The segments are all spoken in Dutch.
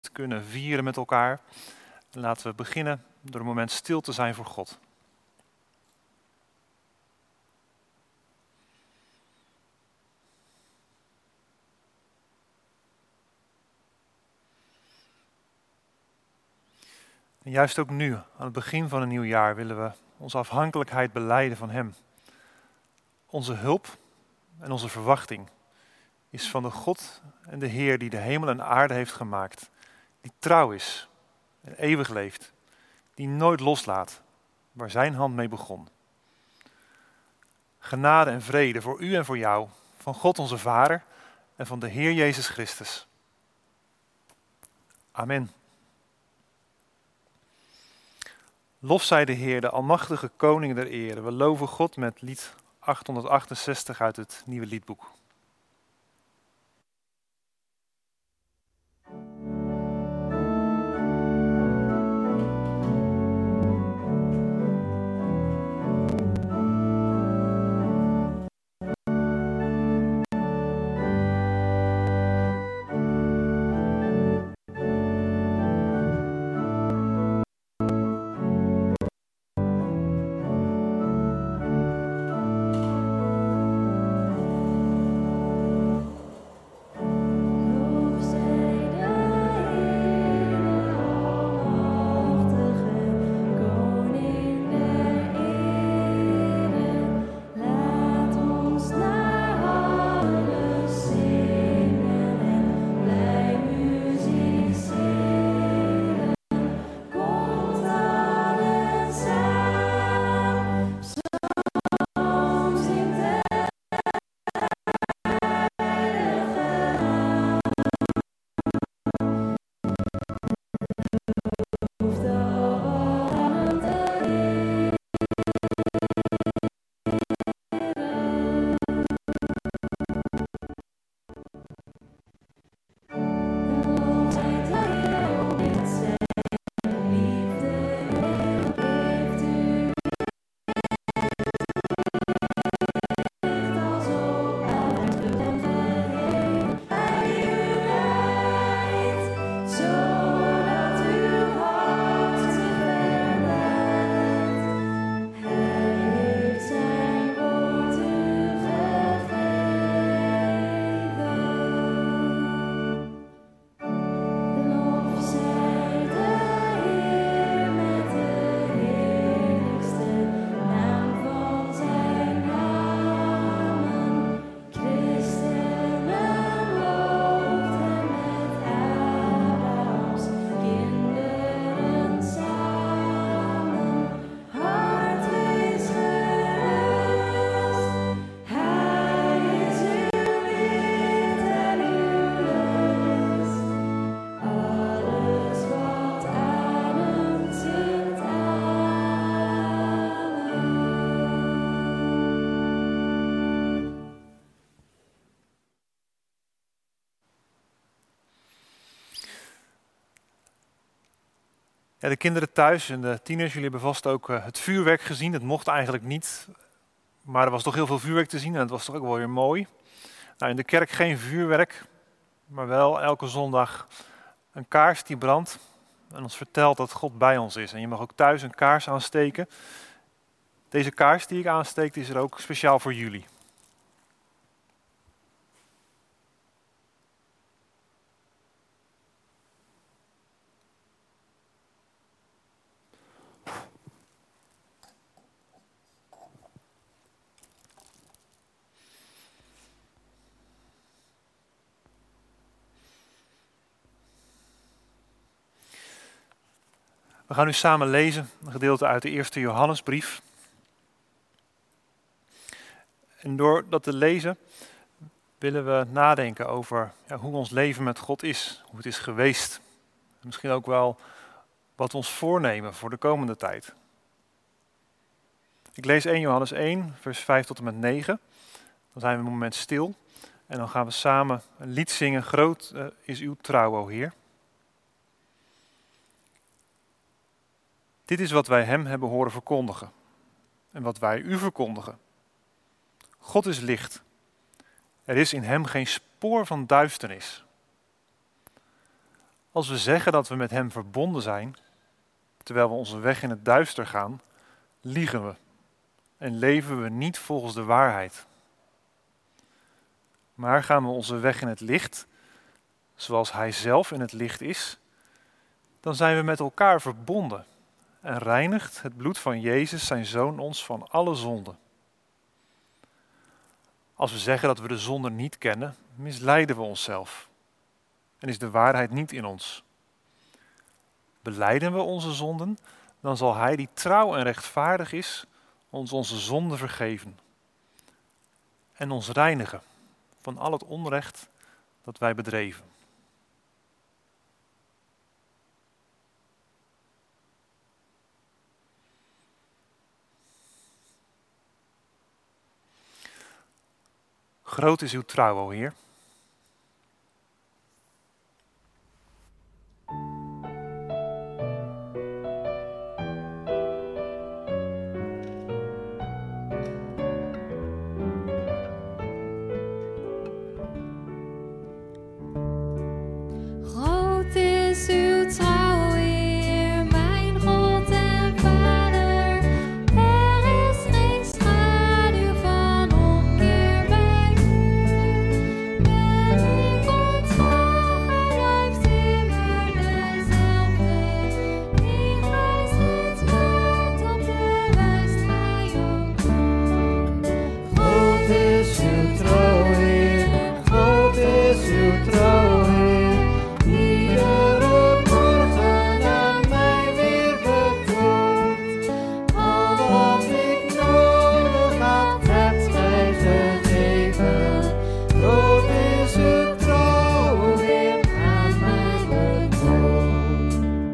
dienst kunnen vieren met elkaar. En laten we beginnen door een moment stil te zijn voor God. En juist ook nu, aan het begin van een nieuw jaar, willen we onze afhankelijkheid belijden van Hem. Onze hulp en onze verwachting is van de God en de Heer die de hemel en aarde heeft gemaakt. Die trouw is en eeuwig leeft. Die nooit loslaat waar zijn hand mee begon. Genade en vrede voor u en voor jou, van God onze Vader en van de Heer Jezus Christus. Amen. Lof zij de Heer, de almachtige koning der ere. We loven God met lied 868 uit het Nieuwe Liedboek. Ja, de kinderen thuis en de tieners, jullie hebben vast ook het vuurwerk gezien. Het mocht eigenlijk niet, maar er was toch heel veel vuurwerk te zien en het was toch ook wel weer mooi. Nou, in de kerk geen vuurwerk, maar wel elke zondag een kaars die brandt en ons vertelt dat God bij ons is. En je mag ook thuis een kaars aansteken. Deze kaars die ik aansteek, die is er ook speciaal voor jullie. We gaan nu samen lezen, een gedeelte uit de eerste Johannesbrief. En door dat te lezen willen we nadenken over hoe ons leven met God is, hoe het is geweest. Misschien ook wel wat we ons voornemen voor de komende tijd. Ik lees 1 Johannes 1, vers 5 tot en met 9. Dan zijn we een moment stil en dan gaan we samen een lied zingen. Groot is uw trouw, o Heer. Dit is wat wij hem hebben horen verkondigen en wat wij u verkondigen. God is licht. Er is in hem geen spoor van duisternis. Als we zeggen dat we met hem verbonden zijn, terwijl we onze weg in het duister gaan, liegen we en leven we niet volgens de waarheid. Maar gaan we onze weg in het licht, zoals hij zelf in het licht is, dan zijn we met elkaar verbonden en reinigt het bloed van Jezus, zijn Zoon, ons van alle zonde. Als we zeggen dat we de zonde niet kennen, misleiden we onszelf en is de waarheid niet in ons. Belijden we onze zonden, dan zal hij die trouw en rechtvaardig is, ons onze zonden vergeven en ons reinigen van al het onrecht dat wij bedreven. Groot is uw trouw, o Heer. Groot is uw trouw, Heer, mijn God en Vader. Er is geen schaduw van omkeer bij u. Ben ik ontslagen, blijft immer dezelfde. Die gij steeds waart, op de wijst gij ook toe. Groot is uw trouw, Heer, groot is uw trouw, Heer. Iedere morgen aan mij weer betoond. Al wat ik nodig had, hebt gij gegeven. Groot is uw trouw, Heer, aan mij betoond.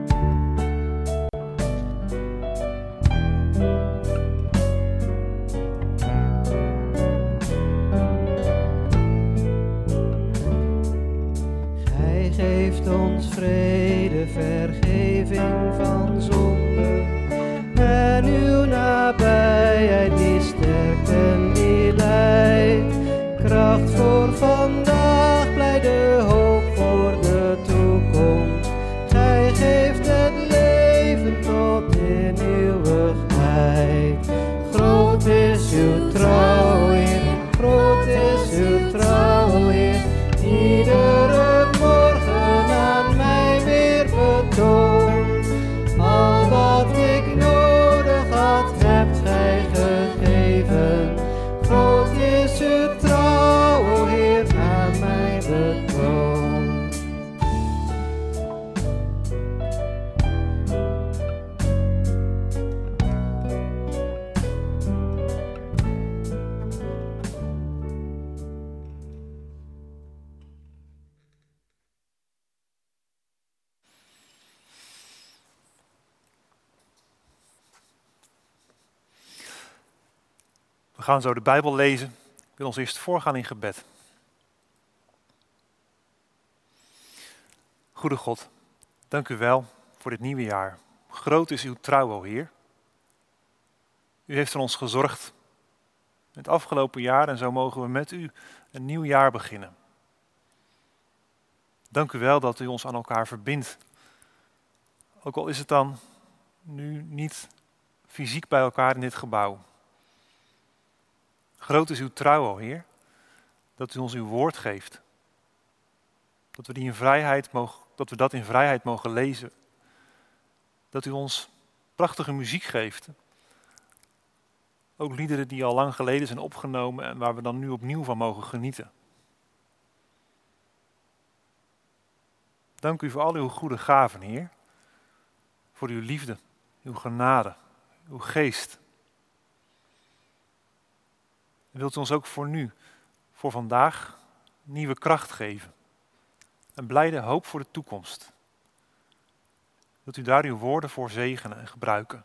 Gij geeft ons vrede, vergeving van zonde. En uw nabijheid die sterkt en die leidt. Kracht voor vandaag, blijde hoop voor de toekomst. Gij geeft het leven tot in eeuwigheid. Groot is uw trouw, Heer, groot is uw trouw, Heer. Iedere morgen aan mij weer betoond. Al wat ik nodig had, hebt gij gegeven. Groot is uw trouw, o Heer, aan mij betoond. We gaan zo de Bijbel lezen. Ik wil ons eerst voorgaan in gebed. Goede God, dank u wel voor dit nieuwe jaar. Groot is uw trouw, o Heer. U heeft voor ons gezorgd in het afgelopen jaar en zo mogen we met u een nieuw jaar beginnen. Dank u wel dat u ons aan elkaar verbindt. Ook al is het dan nu niet fysiek bij elkaar in dit gebouw. Groot is uw trouw, o Heer, dat u ons uw woord geeft. Dat we dat in vrijheid mogen lezen. Dat u ons prachtige muziek geeft. Ook liederen die al lang geleden zijn opgenomen en waar we dan nu opnieuw van mogen genieten. Dank u voor al uw goede gaven, Heer. Voor uw liefde, uw genade, uw geest. En wilt u ons ook voor nu, voor vandaag, nieuwe kracht geven. En blijde hoop voor de toekomst. Wilt u daar uw woorden voor zegenen en gebruiken.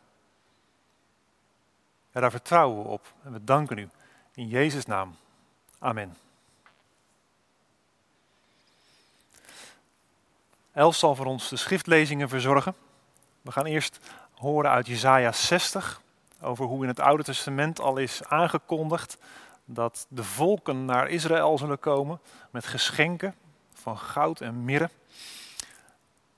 Ja, daar vertrouwen we op en we danken u. In Jezus' naam. Amen. Els zal voor ons de schriftlezingen verzorgen. We gaan eerst horen uit Jesaja 60 over hoe in het Oude Testament al is aangekondigd dat de volken naar Israël zullen komen met geschenken van goud en mirre.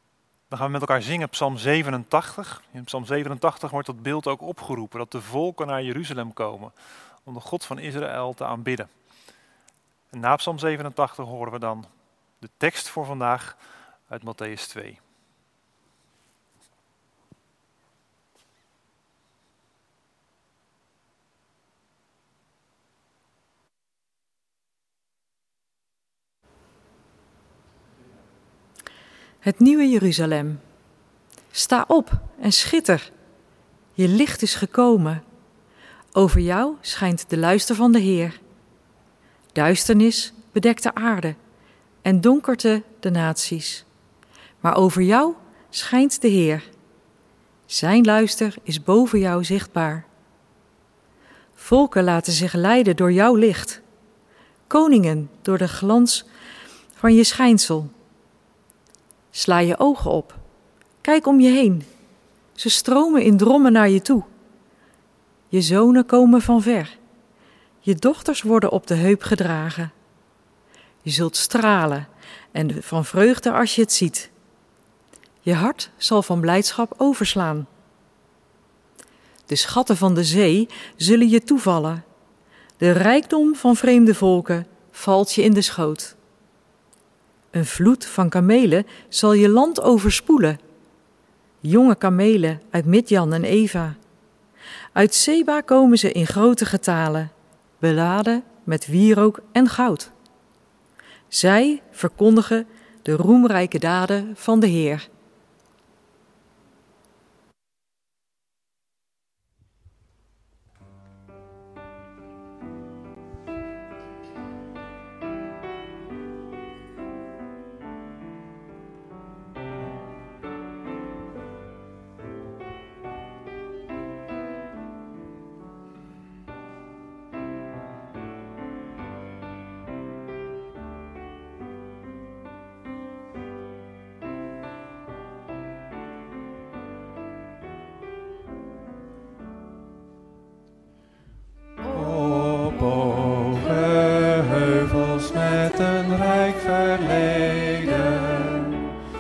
Dan gaan we met elkaar zingen Psalm 87. In Psalm 87 wordt dat beeld ook opgeroepen, dat de volken naar Jeruzalem komen om de God van Israël te aanbidden. En na Psalm 87 horen we dan de tekst voor vandaag uit Mattheüs 2. Het nieuwe Jeruzalem. Sta op en schitter. Je licht is gekomen. Over jou schijnt de luister van de Heer. Duisternis bedekt de aarde en donkerte de naties. Maar over jou schijnt de Heer. Zijn luister is boven jou zichtbaar. Volken laten zich leiden door jouw licht. Koningen door de glans van je schijnsel. Sla je ogen op. Kijk om je heen. Ze stromen in drommen naar je toe. Je zonen komen van ver. Je dochters worden op de heup gedragen. Je zult stralen en van vreugde als je het ziet. Je hart zal van blijdschap overslaan. De schatten van de zee zullen je toevallen. De rijkdom van vreemde volken valt je in de schoot. Een vloed van kamelen zal je land overspoelen. Jonge kamelen uit Midjan en Eva. Uit Seba komen ze in grote getalen, beladen met wierook en goud. Zij verkondigen de roemrijke daden van de Heer. Op hoge heuvels met een rijk verleden,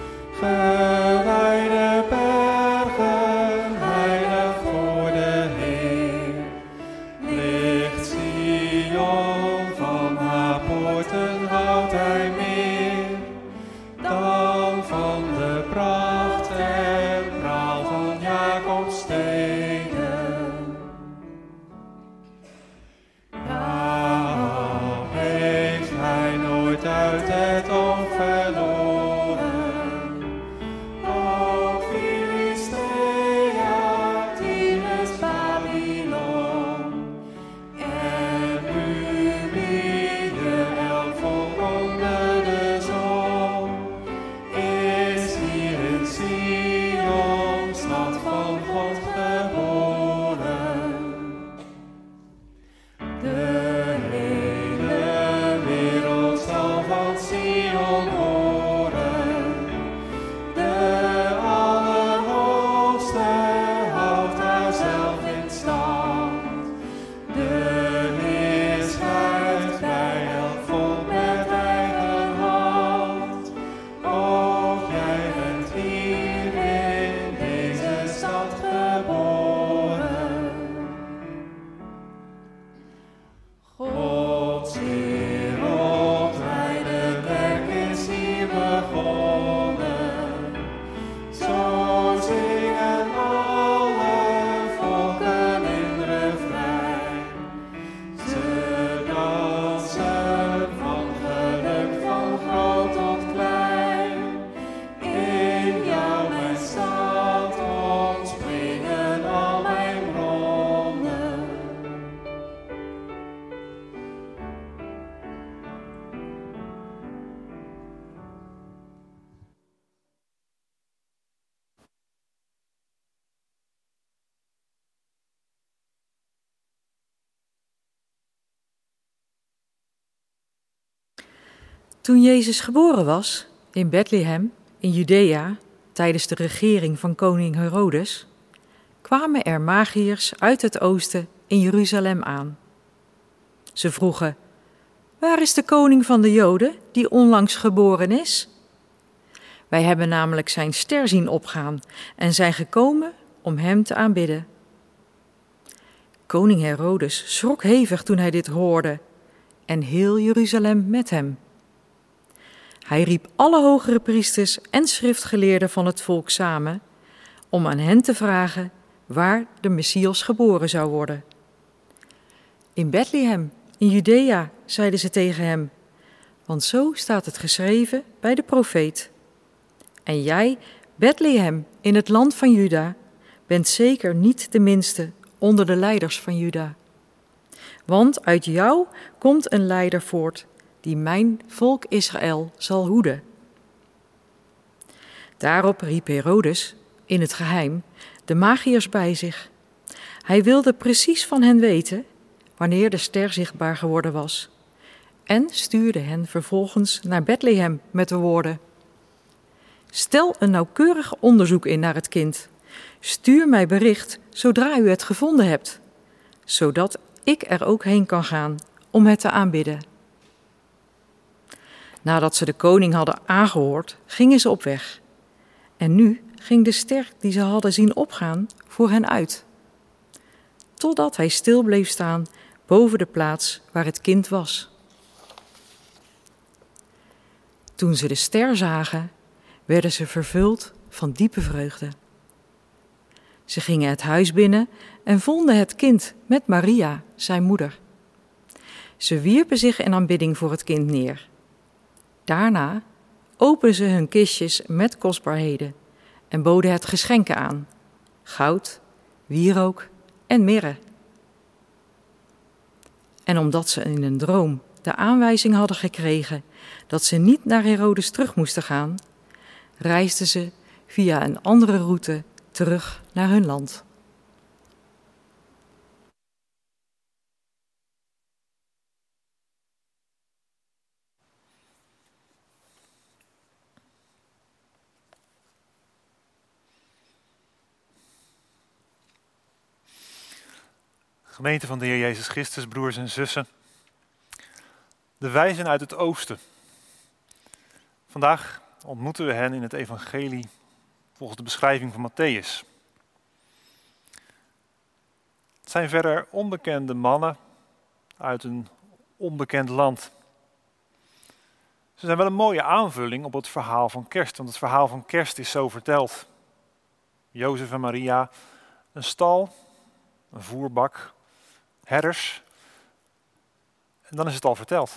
gewijde bergen, heilig voor de Heer, ligt Sion, van haar poorten houdt hij meer dan van de pracht en praal van Jacobs steden. Uit het oog verloren, ook Filistea, Tyrus, Babylon, en Nubië, elk volk onder de zon, is hier in Sion, stad van God geboren. De hele wereld zal van Sion horen. De Allerhoogste houdt haar zelf in stand. De Heer schrijft bij elk volk met eigen hand. Ook jij bent hier in deze stad geboren. Gods wereldwijde werk is hier begonnen. Zo zingen alle volken in refrein. Ze dansen van geluk van groot tot klein. In jou mijn stad ontspringen al mijn bronnen. Toen Jezus geboren was, in Bethlehem, in Judea, tijdens de regering van koning Herodes, kwamen er magiërs uit het oosten in Jeruzalem aan. Ze vroegen: waar is de koning van de Joden die onlangs geboren is? Wij hebben namelijk zijn ster zien opgaan en zijn gekomen om hem te aanbidden. Koning Herodes schrok hevig toen hij dit hoorde en heel Jeruzalem met hem. Hij riep alle hogere priesters en schriftgeleerden van het volk samen om aan hen te vragen waar de Messias geboren zou worden. In Bethlehem, in Judea, zeiden ze tegen hem, want zo staat het geschreven bij de profeet. En jij, Bethlehem, in het land van Juda, bent zeker niet de minste onder de leiders van Juda. Want uit jou komt een leider voort die mijn volk Israël zal hoeden. Daarop riep Herodes, in het geheim, de magiërs bij zich. Hij wilde precies van hen weten wanneer de ster zichtbaar geworden was en stuurde hen vervolgens naar Bethlehem met de woorden: Stel een nauwkeurig onderzoek in naar het kind. Stuur mij bericht zodra u het gevonden hebt, zodat ik er ook heen kan gaan om het te aanbidden. Nadat ze de koning hadden aangehoord, gingen ze op weg. En nu ging de ster die ze hadden zien opgaan voor hen uit, totdat hij stil bleef staan boven de plaats waar het kind was. Toen ze de ster zagen, werden ze vervuld van diepe vreugde. Ze gingen het huis binnen en vonden het kind met Maria, zijn moeder. Ze wierpen zich in aanbidding voor het kind neer. Daarna openden ze hun kistjes met kostbaarheden en boden het geschenken aan: goud, wierook en mirre. En omdat ze in een droom de aanwijzing hadden gekregen dat ze niet naar Herodes terug moesten gaan, reisden ze via een andere route terug naar hun land. Gemeente van de Heer Jezus Christus, broers en zussen. De wijzen uit het oosten. Vandaag ontmoeten we hen in het evangelie volgens de beschrijving van Mattheüs. Het zijn verder onbekende mannen uit een onbekend land. Ze zijn wel een mooie aanvulling op het verhaal van kerst, want het verhaal van kerst is zo verteld. Jozef en Maria, een stal, een voerbak, herders, en dan is het al verteld.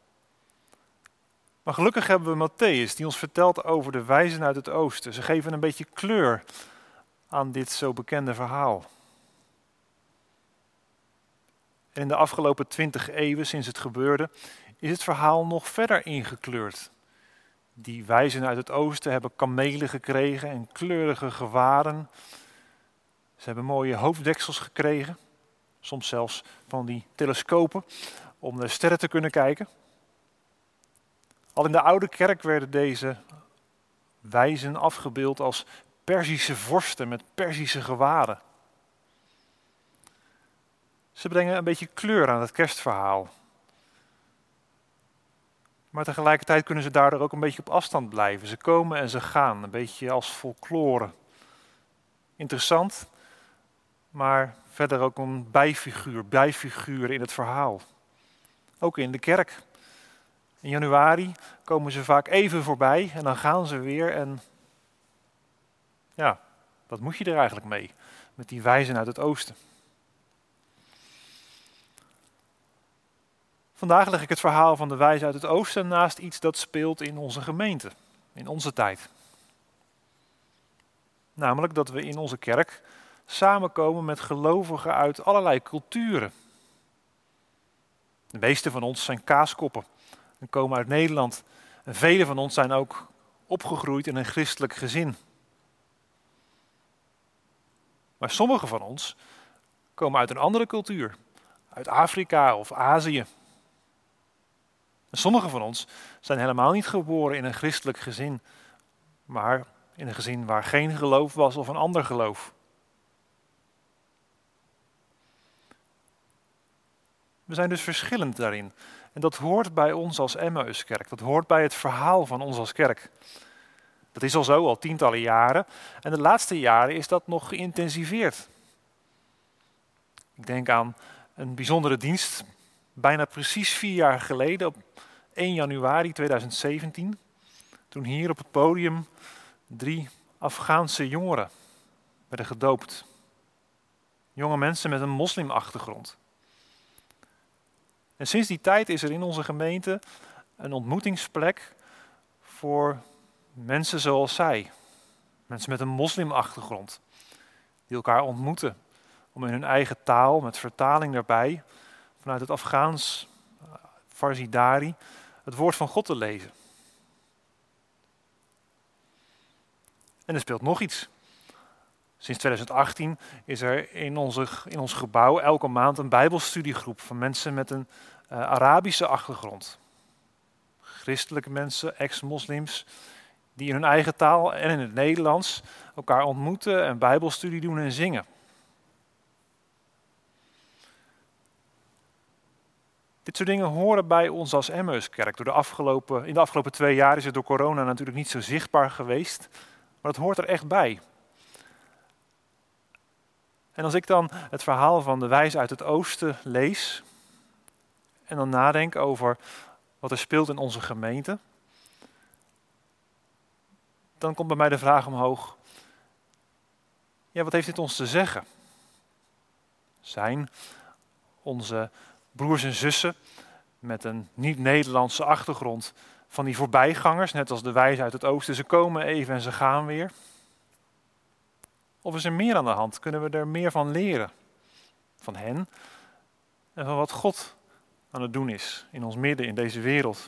Maar gelukkig hebben we Mattheüs die ons vertelt over de wijzen uit het oosten. Ze geven een beetje kleur aan dit zo bekende verhaal. En in de afgelopen 20 eeuwen sinds het gebeurde, is het verhaal nog verder ingekleurd. Die wijzen uit het oosten hebben kamelen gekregen en kleurige gewaden. Ze hebben mooie hoofddeksels gekregen, soms zelfs van die telescopen om de sterren te kunnen kijken. Al in de oude kerk werden deze wijzen afgebeeld als Perzische vorsten met Perzische gewaden. Ze brengen een beetje kleur aan het kerstverhaal. Maar tegelijkertijd kunnen ze daardoor ook een beetje op afstand blijven. Ze komen en ze gaan, een beetje als folklore. Interessant, maar verder ook een bijfiguur in het verhaal. Ook in de kerk. In januari komen ze vaak even voorbij en dan gaan ze weer. En ja, wat moet je er eigenlijk mee? Met die wijzen uit het oosten. Vandaag leg ik het verhaal van de wijzen uit het oosten naast iets dat speelt in onze gemeente, in onze tijd. Namelijk dat we in onze kerk samenkomen met gelovigen uit allerlei culturen. De meeste van ons zijn kaaskoppen en komen uit Nederland. En velen van ons zijn ook opgegroeid in een christelijk gezin. Maar sommigen van ons komen uit een andere cultuur, uit Afrika of Azië. En sommigen van ons zijn helemaal niet geboren in een christelijk gezin, maar in een gezin waar geen geloof was of een ander geloof. We zijn dus verschillend daarin. En dat hoort bij ons als Emmauskerk. Dat hoort bij het verhaal van ons als kerk. Dat is al zo, al tientallen jaren. En de laatste jaren is dat nog geïntensiveerd. Ik denk aan een bijzondere dienst, bijna precies 4 jaar geleden, op 1 januari 2017. Toen hier op het podium 3 Afghaanse jongeren werden gedoopt. Jonge mensen met een moslimachtergrond. En sinds die tijd is er in onze gemeente een ontmoetingsplek voor mensen zoals zij. Mensen met een moslimachtergrond. Die elkaar ontmoeten om in hun eigen taal, met vertaling daarbij, vanuit het Afghaans, Farsi Dari, het woord van God te lezen. En er speelt nog iets. Sinds 2018 is er in ons gebouw elke maand een bijbelstudiegroep van mensen met een Arabische achtergrond. Christelijke mensen, ex-moslims, die in hun eigen taal en in het Nederlands elkaar ontmoeten en bijbelstudie doen en zingen. Dit soort dingen horen bij ons als Emmauskerk. In de afgelopen 2 jaar is het door corona natuurlijk niet zo zichtbaar geweest, maar dat hoort er echt bij. En als ik dan het verhaal van de wijze uit het oosten lees en dan nadenk over wat er speelt in onze gemeente, dan komt bij mij de vraag omhoog, ja, wat heeft dit ons te zeggen? Zijn onze broers en zussen met een niet-Nederlandse achtergrond van die voorbijgangers, net als de wijze uit het oosten, ze komen even en ze gaan weer? Of is er meer aan de hand? Kunnen we er meer van leren? Van hen en van wat God aan het doen is in ons midden, in deze wereld.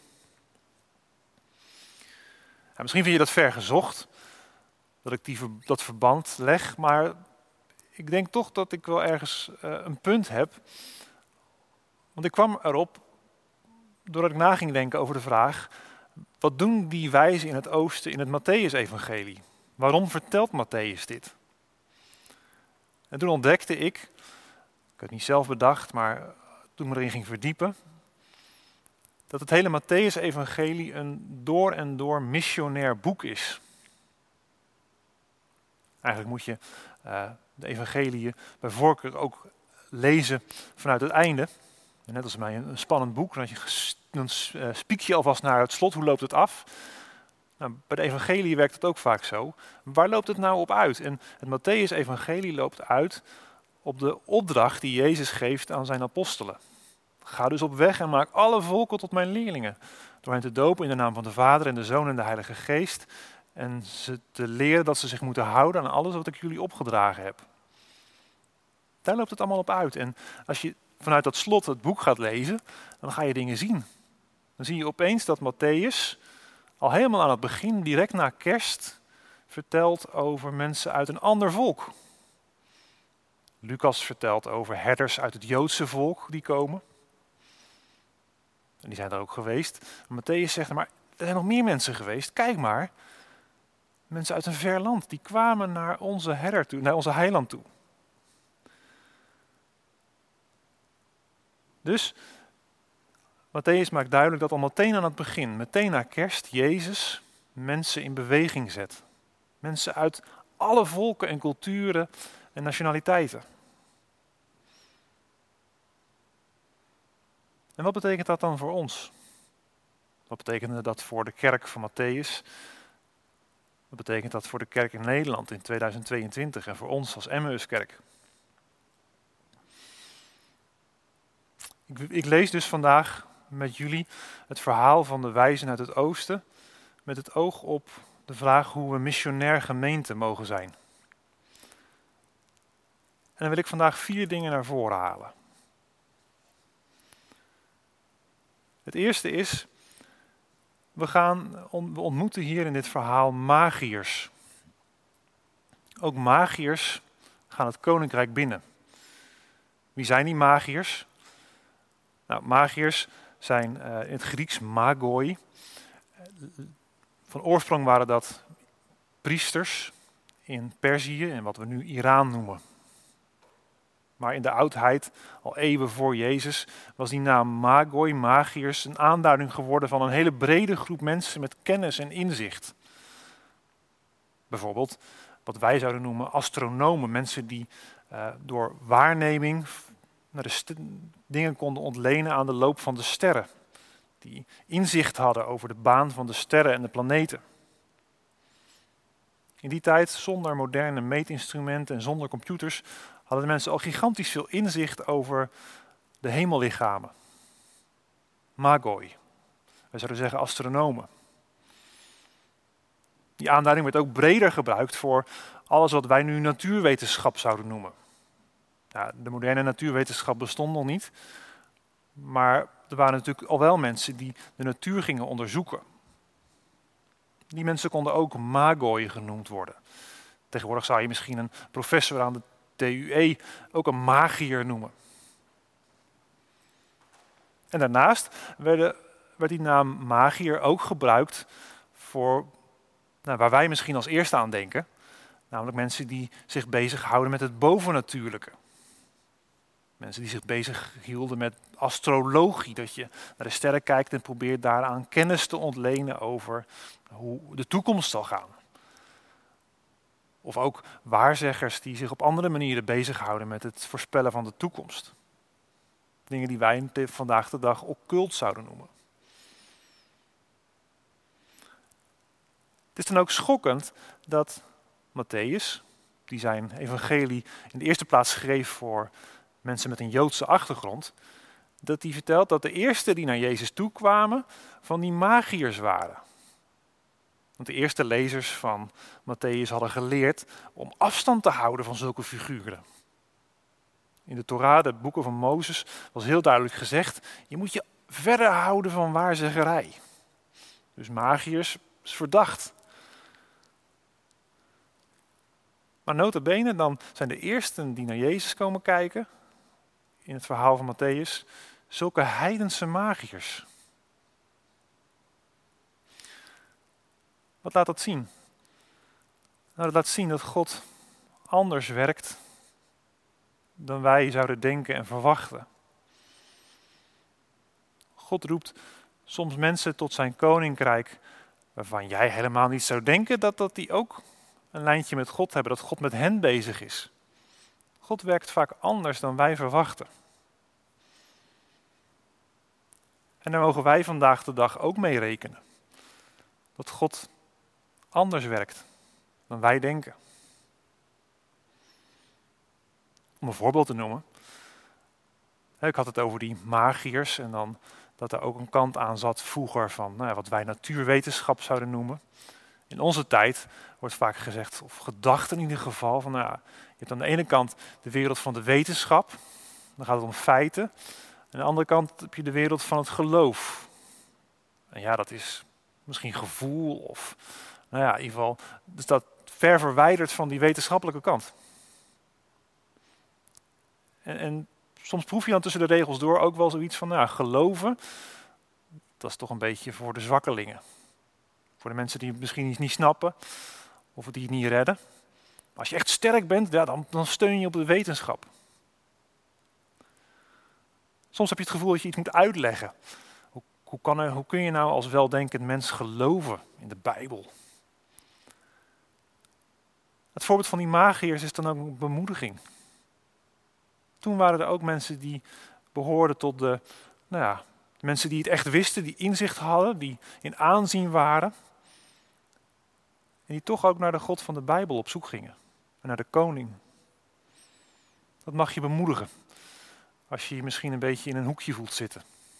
Ja, misschien vind je dat ver gezocht, dat ik dat verband leg, maar ik denk toch dat ik wel ergens een punt heb. Want ik kwam erop doordat ik na ging denken over de vraag, wat doen die wijzen in het oosten in het Mattheüs-evangelie? Waarom vertelt Matthäus dit? En toen ontdekte ik heb het niet zelf bedacht, maar toen ik me erin ging verdiepen, dat het hele Matthäus-evangelie een door en door missionair boek is. Eigenlijk moet je de evangeliën bij voorkeur ook lezen vanuit het einde. Net als bij een spannend boek, dan spiek je alvast naar het slot, hoe loopt het af? Nou, bij de evangelie werkt het ook vaak zo. Waar loopt het nou op uit? En het Matthäus-evangelie loopt uit op de opdracht die Jezus geeft aan zijn apostelen. Ga dus op weg en maak alle volken tot mijn leerlingen. Door hen te dopen in de naam van de Vader en de Zoon en de Heilige Geest. En ze te leren dat ze zich moeten houden aan alles wat ik jullie opgedragen heb. Daar loopt het allemaal op uit. En als je vanuit dat slot het boek gaat lezen, dan ga je dingen zien. Dan zie je opeens dat Matthäus al helemaal aan het begin, direct na kerst, vertelt over mensen uit een ander volk. Lucas vertelt over herders uit het Joodse volk die komen. En die zijn er ook geweest. En Matthäus zegt, maar er zijn nog meer mensen geweest. Kijk maar. Mensen uit een ver land, die kwamen naar onze herder toe, naar onze heiland toe. Dus Matthäus maakt duidelijk dat al meteen aan het begin, meteen na kerst, Jezus mensen in beweging zet. Mensen uit alle volken en culturen en nationaliteiten. En wat betekent dat dan voor ons? Wat betekent dat voor de kerk van Matthäus? Wat betekent dat voor de kerk in Nederland in 2022 en voor ons als Emmauskerk? Ik lees dus vandaag met jullie het verhaal van de wijzen uit het oosten met het oog op de vraag hoe we missionair gemeente mogen zijn. En dan wil ik vandaag 4 dingen naar voren halen. Het eerste is, we ontmoeten hier in dit verhaal magiërs. Ook magiërs gaan het koninkrijk binnen. Wie zijn die magiërs? Nou, magiërs zijn in het Grieks magoi. Van oorsprong waren dat priesters in Perzië en wat we nu Iran noemen. Maar in de oudheid, al eeuwen voor Jezus, was die naam magoi, magiërs, een aanduiding geworden van een hele brede groep mensen met kennis en inzicht. Bijvoorbeeld wat wij zouden noemen astronomen, mensen die door waarneming naar dingen konden ontlenen aan de loop van de sterren. Die inzicht hadden over de baan van de sterren en de planeten. In die tijd, zonder moderne meetinstrumenten en zonder computers, hadden de mensen al gigantisch veel inzicht over de hemellichamen. Magoi. Wij zouden zeggen astronomen. Die aanduiding werd ook breder gebruikt voor alles wat wij nu natuurwetenschap zouden noemen. Ja, de moderne natuurwetenschap bestond nog niet, maar er waren natuurlijk al wel mensen die de natuur gingen onderzoeken. Die mensen konden ook magoi genoemd worden. Tegenwoordig zou je misschien een professor aan de TUE ook een magier noemen. En daarnaast werd die naam magier ook gebruikt voor waar wij misschien als eerste aan denken. Namelijk mensen die zich bezighouden met het bovennatuurlijke. Mensen die zich bezighielden met astrologie. Dat je naar de sterren kijkt en probeert daaraan kennis te ontlenen over hoe de toekomst zal gaan. Of ook waarzeggers die zich op andere manieren bezighouden met het voorspellen van de toekomst. Dingen die wij vandaag de dag occult zouden noemen. Het is dan ook schokkend dat Mattheüs, die zijn evangelie in de eerste plaats schreef voor mensen met een Joodse achtergrond, dat hij vertelt dat de eerste die naar Jezus toe kwamen van die magiërs waren. Want de eerste lezers van Mattheüs hadden geleerd om afstand te houden van zulke figuren. In de Torah, de boeken van Mozes, was heel duidelijk gezegd, je moet je verder houden van waarzeggerij. Dus magiërs is verdacht. Maar nota bene, dan zijn de eersten die naar Jezus komen kijken, in het verhaal van Mattheüs, zulke heidense magiërs. Wat laat dat zien? Nou, dat laat zien dat God anders werkt dan wij zouden denken en verwachten. God roept soms mensen tot zijn koninkrijk waarvan jij helemaal niet zou denken dat die ook een lijntje met God hebben, dat God met hen bezig is. God werkt vaak anders dan wij verwachten. En daar mogen wij vandaag de dag ook mee rekenen. Dat God anders werkt dan wij denken. Om een voorbeeld te noemen. Ik had het over die magiërs en dan dat er ook een kant aan zat vroeger van wat wij natuurwetenschap zouden noemen. In onze tijd wordt vaak gezegd, of gedacht in ieder geval, van je hebt aan de ene kant de wereld van de wetenschap, dan gaat het om feiten. En aan de andere kant heb je de wereld van het geloof. En ja, dat is misschien gevoel of, in ieder geval, dus dat ver verwijderd van die wetenschappelijke kant. En soms proef je dan tussen de regels door ook wel zoiets van, geloven, dat is toch een beetje voor de zwakkelingen. Voor de mensen die het misschien niet snappen of die het niet redden. Maar als je echt sterk bent, dan steun je op de wetenschap. Soms heb je het gevoel dat je iets moet uitleggen. Hoe kun je nou als weldenkend mens geloven in de Bijbel? Het voorbeeld van die magiërs is dan ook een bemoediging. Toen waren er ook mensen die behoorden tot de mensen die het echt wisten, die inzicht hadden, die in aanzien waren. En die toch ook naar de God van de Bijbel op zoek gingen. En naar de koning. Dat mag je bemoedigen. Als je je misschien een beetje in een hoekje voelt zitten.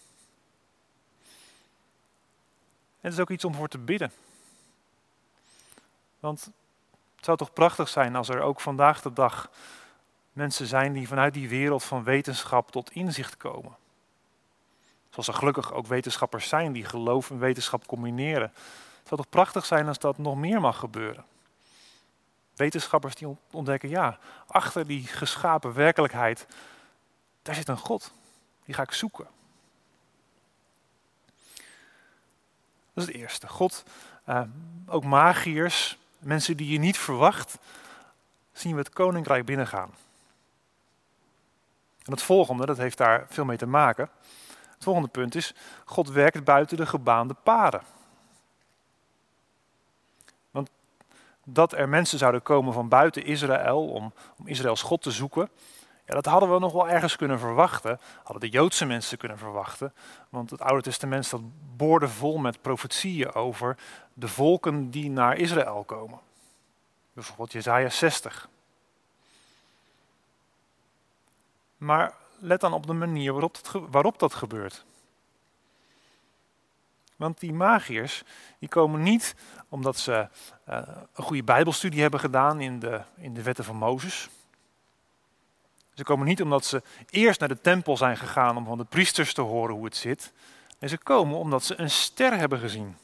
En het is ook iets om voor te bidden. Want het zou toch prachtig zijn als er ook vandaag de dag mensen zijn die vanuit die wereld van wetenschap tot inzicht komen. Zoals er gelukkig ook wetenschappers zijn die geloof en wetenschap combineren. Het zou toch prachtig zijn als dat nog meer mag gebeuren. Wetenschappers die ontdekken, achter die geschapen werkelijkheid, daar zit een God. Die ga ik zoeken. Dat is het eerste. God, ook magiërs, mensen die je niet verwacht, zien we het koninkrijk binnengaan. En het volgende, dat heeft daar veel mee te maken. Het volgende punt is, God werkt buiten de gebaande paden. Want dat er mensen zouden komen van buiten Israël om Israëls God te zoeken. Ja, dat hadden we nog wel ergens kunnen verwachten. Hadden de Joodse mensen kunnen verwachten. Want het Oude Testament staat boordevol met profetieën over de volken die naar Israël komen. Bijvoorbeeld Jesaja 60. Maar let dan op de manier waarop dat gebeurt. Want die magiërs, die komen niet omdat ze een goede bijbelstudie hebben gedaan in de wetten van Mozes. Ze komen niet omdat ze eerst naar de tempel zijn gegaan om van de priesters te horen hoe het zit. En ze komen omdat ze een ster hebben gezien.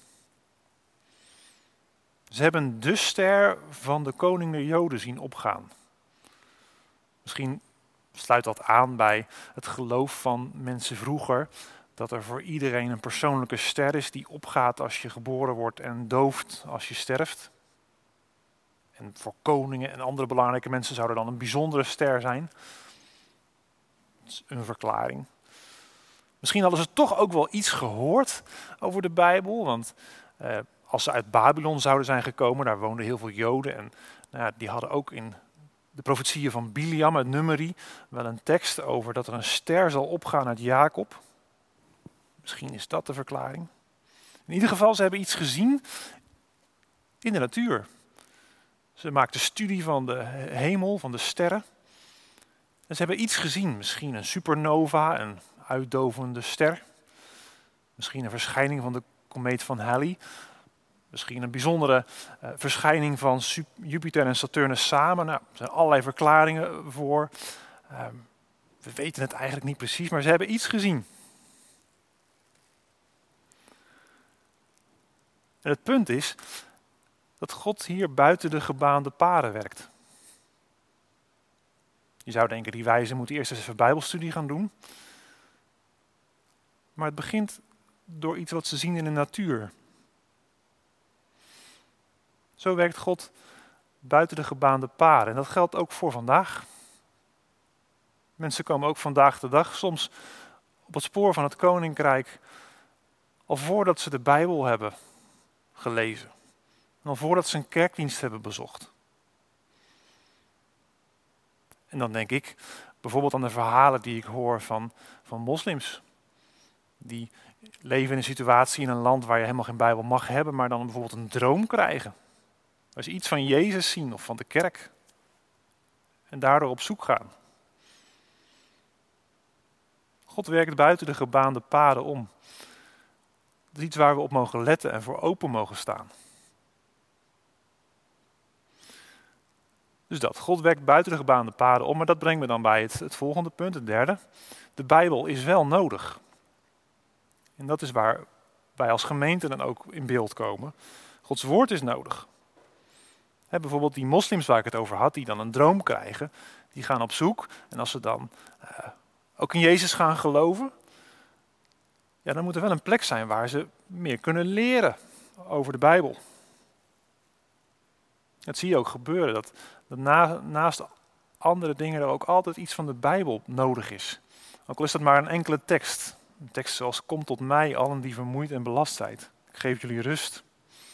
Ze hebben de ster van de koning der Joden zien opgaan. Misschien sluit dat aan bij het geloof van mensen vroeger, dat er voor iedereen een persoonlijke ster is die opgaat als je geboren wordt en dooft als je sterft. En voor koningen en andere belangrijke mensen zou er dan een bijzondere ster zijn. Dat is een verklaring. Misschien hadden ze toch ook wel iets gehoord over de Bijbel, want als ze uit Babylon zouden zijn gekomen, daar woonden heel veel Joden en die hadden ook in de profetieën van Biliam uit Numeri wel een tekst over dat er een ster zal opgaan uit Jacob. Misschien is dat de verklaring. In ieder geval, ze hebben iets gezien in de natuur. Ze maakten studie van de hemel, van de sterren. En ze hebben iets gezien, misschien een supernova, een uitdovende ster. Misschien een verschijning van de komeet van Halley. Misschien een bijzondere verschijning van Jupiter en Saturnus samen. Nou, er zijn allerlei verklaringen voor. We weten het eigenlijk niet precies, maar ze hebben iets gezien. En het punt is dat God hier buiten de gebaande paden werkt. Je zou denken, die wijzen moeten eerst eens even bijbelstudie gaan doen. Maar het begint door iets wat ze zien in de natuur. Zo werkt God buiten de gebaande paden. En dat geldt ook voor vandaag. Mensen komen ook vandaag de dag soms op het spoor van het koninkrijk al voordat ze de Bijbel hebben gelezen. En al voordat ze een kerkdienst hebben bezocht. En dan denk ik bijvoorbeeld aan de verhalen die ik hoor van moslims. Die leven in een situatie in een land waar je helemaal geen Bijbel mag hebben, maar dan bijvoorbeeld een droom krijgen. Waar ze iets van Jezus zien of van de kerk. En daardoor op zoek gaan. God werkt buiten de gebaande paden om. Dat is iets waar we op mogen letten en voor open mogen staan. Dus dat, God werkt buiten de gebaande paden om, maar dat brengt me dan bij het volgende punt, het derde. De Bijbel is wel nodig. En dat is waar wij als gemeente dan ook in beeld komen. Gods woord is nodig. Bijvoorbeeld die moslims waar ik het over had, die dan een droom krijgen, die gaan op zoek. En als ze dan ook in Jezus gaan geloven, ja, dan moet er wel een plek zijn waar ze meer kunnen leren over de Bijbel. Dat zie je ook gebeuren, dat naast andere dingen er ook altijd iets van de Bijbel nodig is. Ook al is dat maar een enkele tekst. Een tekst zoals, kom tot mij, allen die vermoeid en belast zijn. Ik geef jullie rust.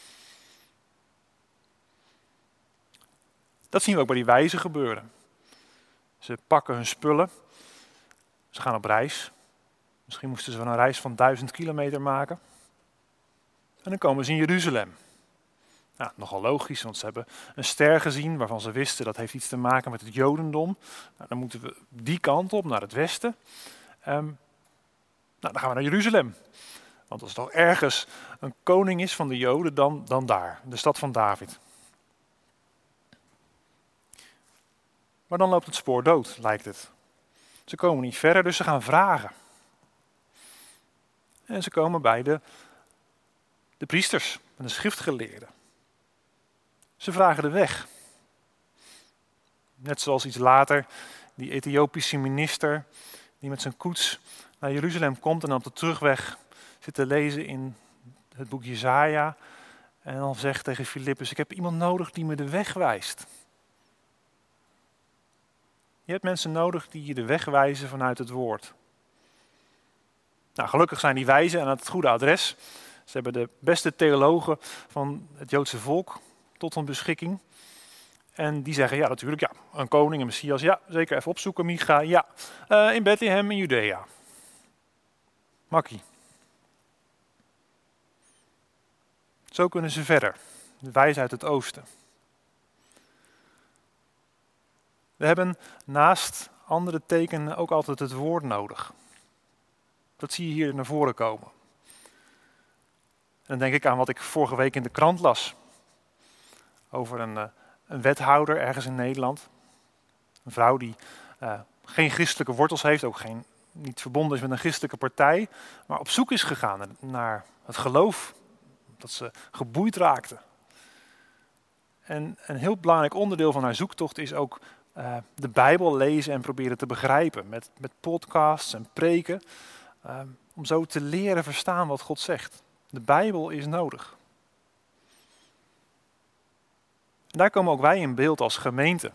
Dat zien we ook bij die wijzen gebeuren. Ze pakken hun spullen. Ze gaan op reis. Misschien moesten ze wel een reis van 1000 kilometer maken. En dan komen ze in Jeruzalem. Nou, nogal logisch, want ze hebben een ster gezien waarvan ze wisten dat heeft iets te maken met het Jodendom. Nou, dan moeten we die kant op, naar het westen. Dan gaan we naar Jeruzalem. Want als er toch ergens een koning is van de Joden, dan daar, de stad van David. Maar dan loopt het spoor dood, lijkt het. Ze komen niet verder, dus ze gaan vragen. En ze komen bij de priesters en de schriftgeleerden. Ze vragen de weg. Net zoals iets later die Ethiopische minister die met zijn koets naar Jeruzalem komt en dan op de terugweg zit te lezen in het boek Jesaja. En dan zegt tegen Filippus, ik heb iemand nodig die me de weg wijst. Je hebt mensen nodig die je de weg wijzen vanuit het woord. Nou, gelukkig zijn die wijzen aan het goede adres. Ze hebben de beste theologen van het Joodse volk. tot hun beschikking. En die zeggen, ja natuurlijk, ja, een koning, een Messias, ja, zeker even opzoeken, Micha, ja. In Bethlehem in Judea. Makkie. Zo kunnen ze verder. De wijs uit het oosten. We hebben naast andere tekenen ook altijd het woord nodig. Dat zie je hier naar voren komen. En dan denk ik aan wat ik vorige week in de krant las. Over een wethouder ergens in Nederland. Een vrouw die geen christelijke wortels heeft, ook niet verbonden is met een christelijke partij. Maar op zoek is gegaan naar het geloof. Dat ze geboeid raakte. En een heel belangrijk onderdeel van haar zoektocht is ook de Bijbel lezen en proberen te begrijpen. Met podcasts en preken. Om zo te leren verstaan wat God zegt. De Bijbel is nodig. En daar komen ook wij in beeld als gemeente.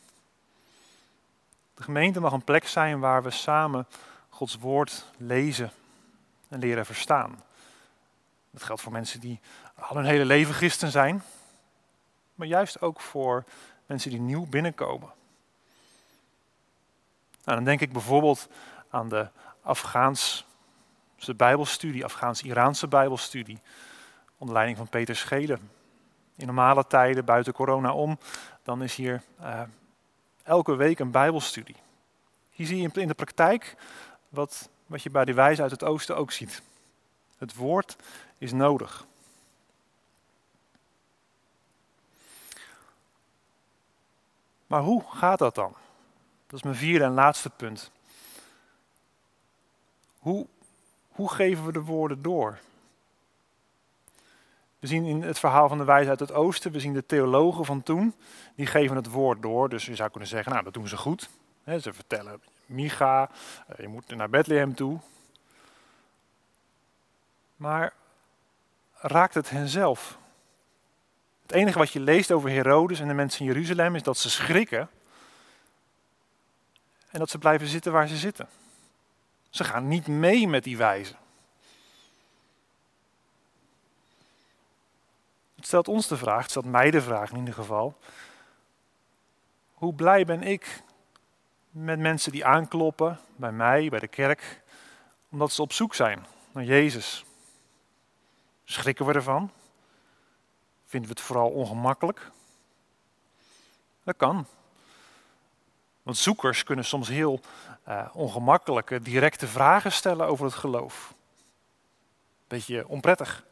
De gemeente mag een plek zijn waar we samen Gods woord lezen en leren verstaan. Dat geldt voor mensen die al hun hele leven christen zijn. Maar juist ook voor mensen die nieuw binnenkomen. Nou, dan denk ik bijvoorbeeld aan de Afghaanse Bijbelstudie, Afghaans-Iraanse Bijbelstudie. Onder leiding van Peter Schelen. In normale tijden, buiten corona om, dan is hier elke week een Bijbelstudie. Hier zie je in de praktijk wat je bij de wijze uit het oosten ook ziet. Het woord is nodig. Maar hoe gaat dat dan? Dat is mijn vierde en laatste punt. Hoe geven we de woorden door? We zien in het verhaal van de wijze uit het oosten, we zien de theologen van toen, die geven het woord door. Dus je zou kunnen zeggen, nou dat doen ze goed. Ze vertellen, Micha, je moet naar Bethlehem toe. Maar raakt het hen zelf? Het enige wat je leest over Herodes en de mensen in Jeruzalem is dat ze schrikken. En dat ze blijven zitten waar ze zitten. Ze gaan niet mee met die wijze. Het stelt ons de vraag, het stelt mij de vraag in ieder geval. Hoe blij ben ik met mensen die aankloppen bij mij, bij de kerk, omdat ze op zoek zijn naar Jezus? Schrikken we ervan? Vinden we het vooral ongemakkelijk? Dat kan. Want zoekers kunnen soms heel ongemakkelijke, directe vragen stellen over het geloof. Beetje onprettig.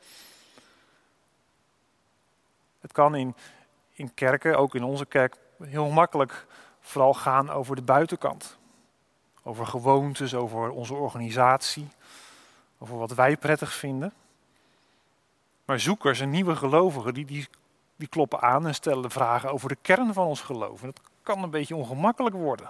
Het kan in kerken, ook in onze kerk, heel makkelijk vooral gaan over de buitenkant. Over gewoontes, over onze organisatie, over wat wij prettig vinden. Maar zoekers en nieuwe gelovigen, die kloppen aan en stellen vragen over de kern van ons geloof. En dat kan een beetje ongemakkelijk worden.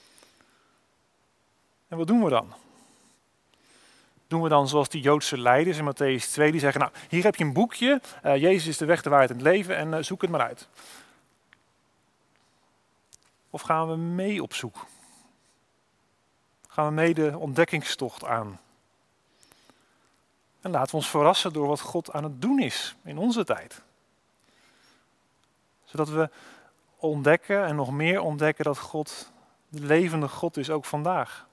En wat doen we dan? Doen we dan zoals die Joodse leiders in Mattheüs 2, die zeggen, nou, hier heb je een boekje, Jezus is de weg, de waarheid en het leven en zoek het maar uit. Of gaan we mee op zoek? Gaan we mee de ontdekkingstocht aan? En laten we ons verrassen door wat God aan het doen is in onze tijd. Zodat we ontdekken en nog meer ontdekken dat God de levende God is ook vandaag.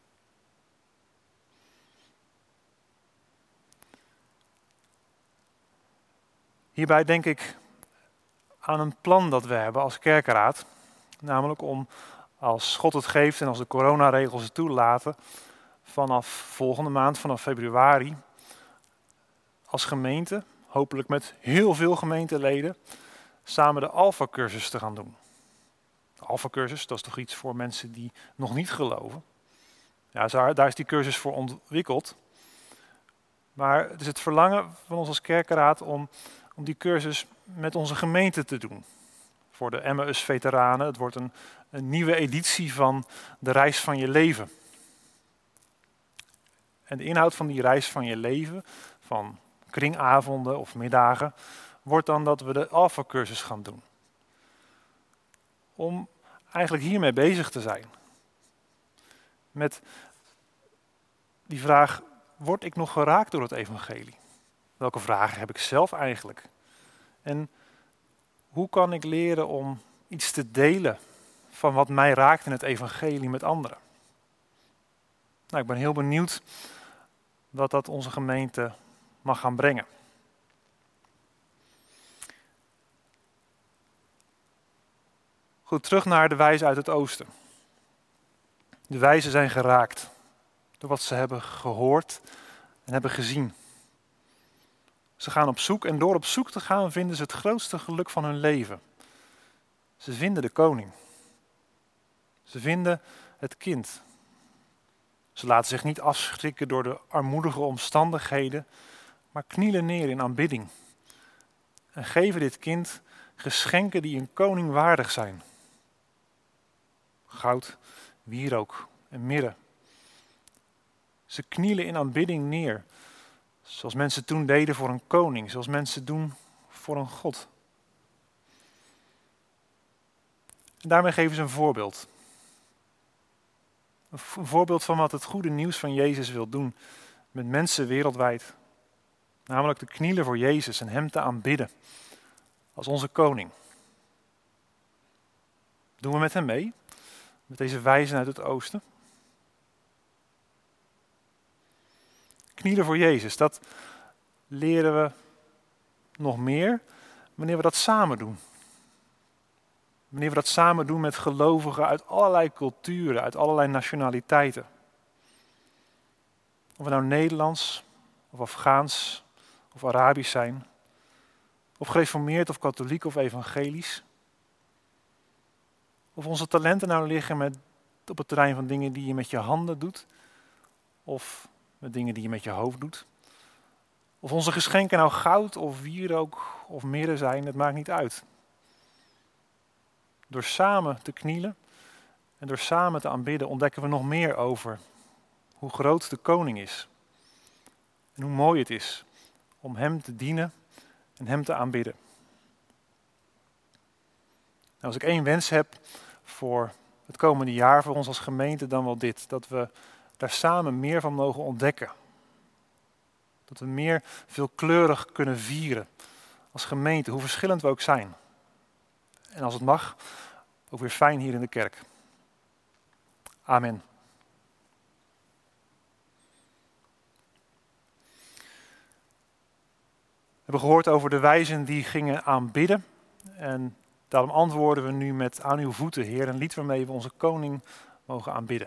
Hierbij denk ik aan een plan dat we hebben als kerkenraad. Namelijk om, als God het geeft en als de coronaregels het toelaten, vanaf volgende maand, vanaf februari, als gemeente, hopelijk met heel veel gemeenteleden, samen de Alpha-cursus te gaan doen. De Alpha-cursus, dat is toch iets voor mensen die nog niet geloven. Ja, daar is die cursus voor ontwikkeld. Maar het is het verlangen van ons als kerkenraad om die cursus met onze gemeente te doen. Voor de Emmaus-veteranen. Het wordt een nieuwe editie van de reis van je leven. En de inhoud van die reis van je leven, van kringavonden of middagen, wordt dan dat we de Alpha-cursus gaan doen. Om eigenlijk hiermee bezig te zijn. Met die vraag, word ik nog geraakt door het evangelie? Welke vragen heb ik zelf eigenlijk? En Hoe kan ik leren om iets te delen van wat mij raakt in het evangelie met anderen? Nou, ik ben heel benieuwd wat dat onze gemeente mag gaan brengen. Goed, terug naar de wijzen uit het oosten. De wijzen zijn geraakt door wat ze hebben gehoord en hebben gezien. Ze gaan op zoek en door op zoek te gaan vinden ze het grootste geluk van hun leven. Ze vinden de koning. Ze vinden het kind. Ze laten zich niet afschrikken door de armoedige omstandigheden, maar knielen neer in aanbidding. En geven dit kind geschenken die een koning waardig zijn. Goud, wierook en mirre. Ze knielen in aanbidding neer, zoals mensen toen deden voor een koning, zoals mensen doen voor een God. En daarmee geven ze een voorbeeld. Een voorbeeld van wat het goede nieuws van Jezus wil doen met mensen wereldwijd. Namelijk te knielen voor Jezus en Hem te aanbidden als onze koning. Doen we met Hem mee? Met deze wijzen uit het oosten? Knielen voor Jezus, dat leren we nog meer wanneer we dat samen doen. Wanneer we dat samen doen met gelovigen uit allerlei culturen, uit allerlei nationaliteiten. Of we nou Nederlands, of Afghaans, of Arabisch zijn. Of gereformeerd, of katholiek, of evangelisch. Of onze talenten nou liggen op het terrein van dingen die je met je handen doet. Of met dingen die je met je hoofd doet. Of onze geschenken nou goud, of wierook, of mirre zijn, het maakt niet uit. Door samen te knielen en door samen te aanbidden ontdekken we nog meer over hoe groot de koning is. En hoe mooi het is om Hem te dienen en Hem te aanbidden. Nou, als ik één wens heb voor het komende jaar, voor ons als gemeente, dan wel dit. Dat we daar samen meer van mogen ontdekken. Dat we meer veelkleurig kunnen vieren als gemeente, hoe verschillend we ook zijn. En als het mag, ook weer fijn hier in de kerk. Amen. We hebben gehoord over de wijzen die gingen aanbidden. En daarom antwoorden we nu met aan uw voeten, Heer, een lied waarmee we onze koning mogen aanbidden.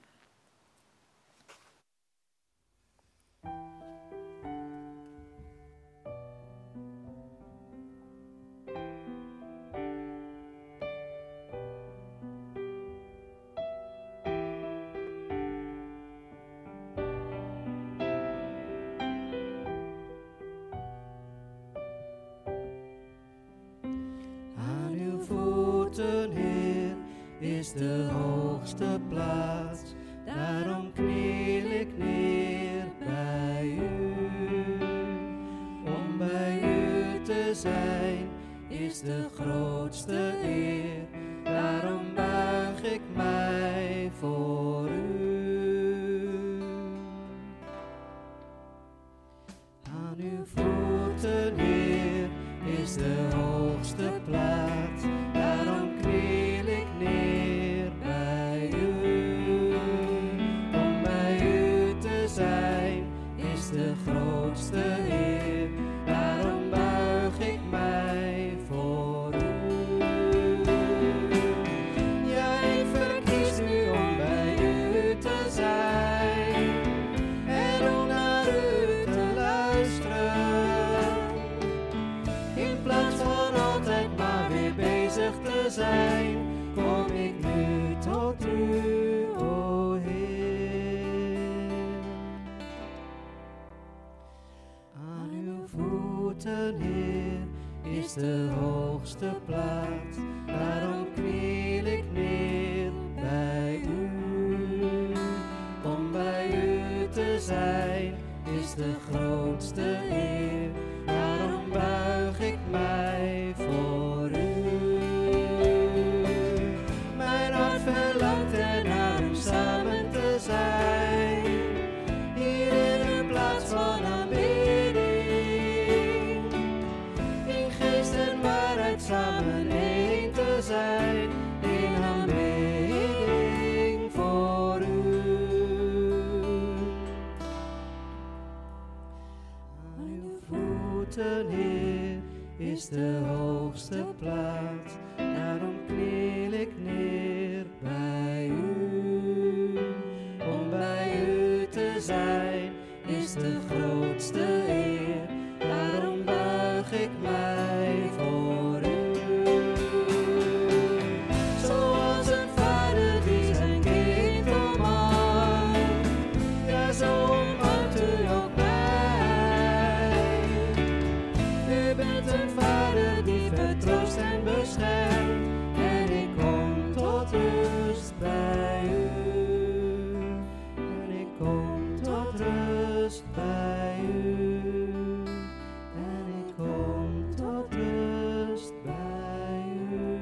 Is de hoogste plaats, daarom kniel ik neer bij u. Om bij u te zijn is de grootste eer, daarom buig ik mij voor u. Aan uw voeten, Heer, is de hoogste plaats, daarom kniel ik neer. De grootste Heer, daarom buig ik mij voor u. Jij verkiest u om bij u te zijn en om naar u te luisteren. In plaats van altijd maar weer bezig te zijn, kom ik nu tot u, o Heer. Heer, is de hoogste plaats, daarom kniel ik neer bij u. Om bij u te zijn is de grootste eer, daarom buig ik mij voor u. Mijn hart verlangt ernaar om samen te zijn, hier in uw plaats van aanbidding. Samen ten Heer is de hoogste plaats. Daarom kniel ik neer bij u. Om bij u te zijn is de grootste eer. Daarom buig ik mij voor u. Zoals een vader die zijn kind omarmt, ja, zo omarmt u ook mij. U bent een vader die vertroost en beschermt, en ik kom tot rust bij u. En ik kom tot rust bij u. En ik kom tot rust bij u.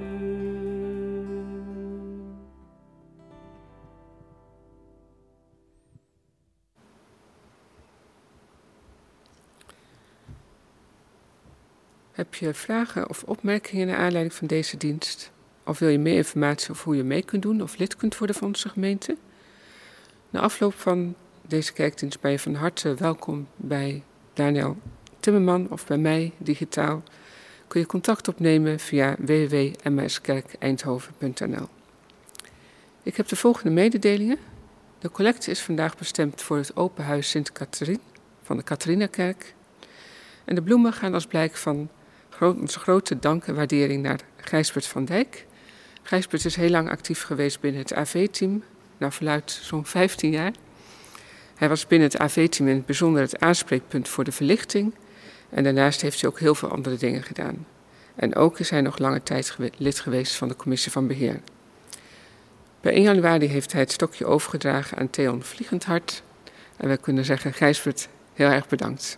Heb je vragen of opmerkingen naar aanleiding van deze dienst? Of wil je meer informatie over hoe je mee kunt doen of lid kunt worden van onze gemeente? Na afloop van deze kerkdienst ben je van harte welkom bij Daniel Timmerman of bij mij digitaal. Kun je contact opnemen via www.mskerkeindhoven.nl. Ik heb de volgende mededelingen. De collecte is vandaag bestemd voor het Open Huis Sint Catherine van de Catharinakerk. En de bloemen gaan als blijk van onze grote dank en waardering naar Gijsbert van Dijk. Gijsbert is heel lang actief geweest binnen het AV-team, naar verluidt zo'n 15 jaar. Hij was binnen het AV-team in het bijzonder het aanspreekpunt voor de verlichting. En daarnaast heeft hij ook heel veel andere dingen gedaan. En ook is hij nog lange tijd lid geweest van de commissie van beheer. Per 1 januari heeft hij het stokje overgedragen aan Theon Vliegendhart. En wij kunnen zeggen, Gijsbert, heel erg bedankt.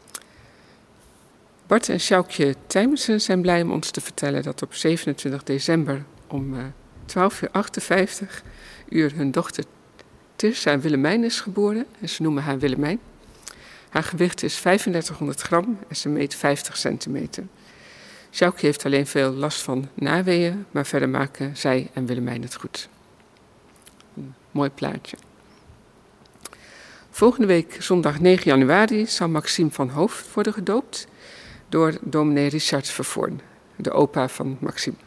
Bart en Sjoukje Tijmensen zijn blij om ons te vertellen dat op 27 december om 12:58 hun dochter Tirsa Willemijn is geboren. En ze noemen haar Willemijn. Haar gewicht is 3500 gram en ze meet 50 centimeter. Sjoukje heeft alleen veel last van naweeën, maar verder maken zij en Willemijn het goed. Een mooi plaatje. Volgende week, zondag 9 januari, zal Maxime van Hoofd worden gedoopt door dominee Richard Vervoorn, de opa van Maxime.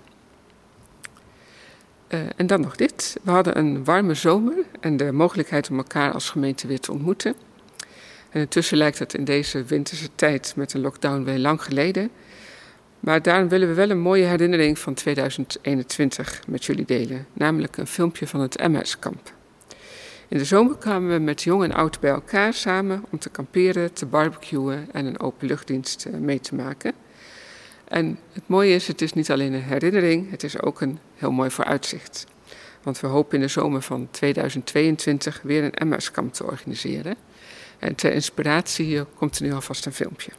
En dan nog dit. We hadden een warme zomer en de mogelijkheid om elkaar als gemeente weer te ontmoeten. En intussen lijkt het in deze winterse tijd met de lockdown weer lang geleden. Maar daarom willen we wel een mooie herinnering van 2021 met jullie delen. Namelijk een filmpje van het MS-kamp. In de zomer kwamen we met jong en oud bij elkaar samen om te kamperen, te barbecuen en een openluchtdienst mee te maken. En het mooie is, het is niet alleen een herinnering, het is ook een heel mooi vooruitzicht. Want we hopen in de zomer van 2022 weer een MS-kamp te organiseren. En ter inspiratie komt er nu alvast een filmpje.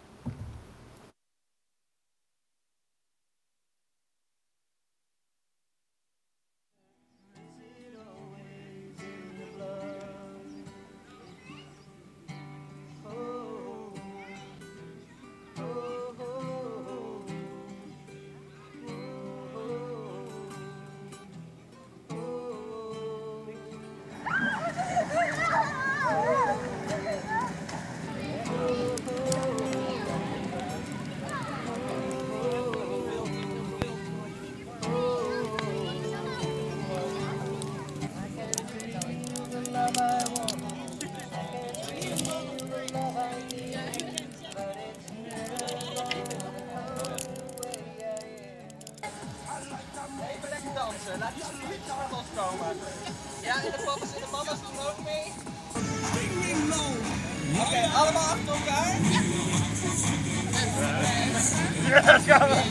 Laat je niet naar ons komen. Ja, en de papa's en de mama's doen ook mee. Oké, allemaal achter elkaar. Ja, dat gaan we.